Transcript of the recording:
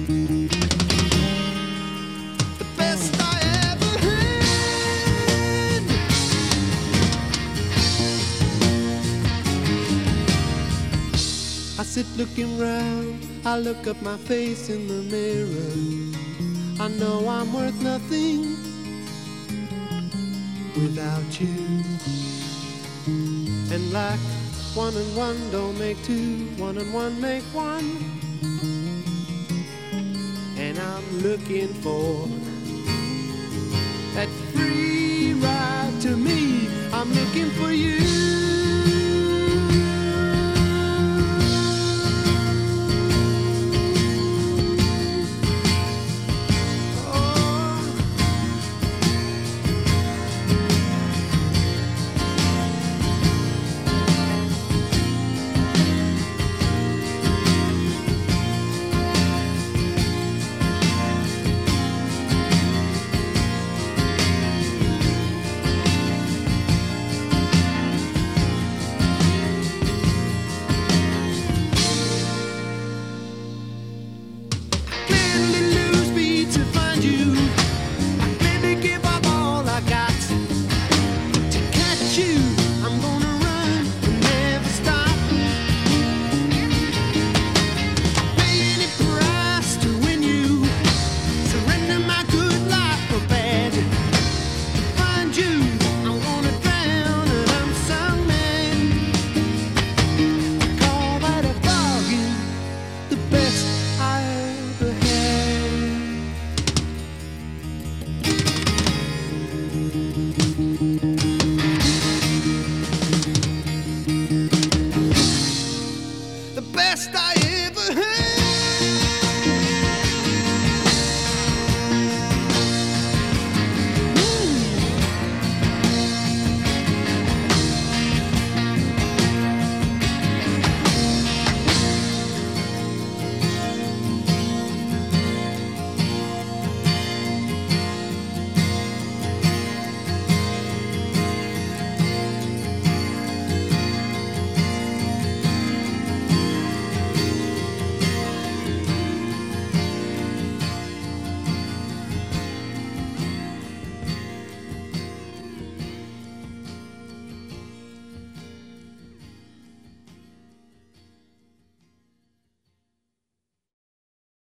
The best I ever had. I sit looking round, I look up my face in the mirror. I know I'm worth nothing without you. And like one and one don't make two, one and one make one. And I'm looking for that free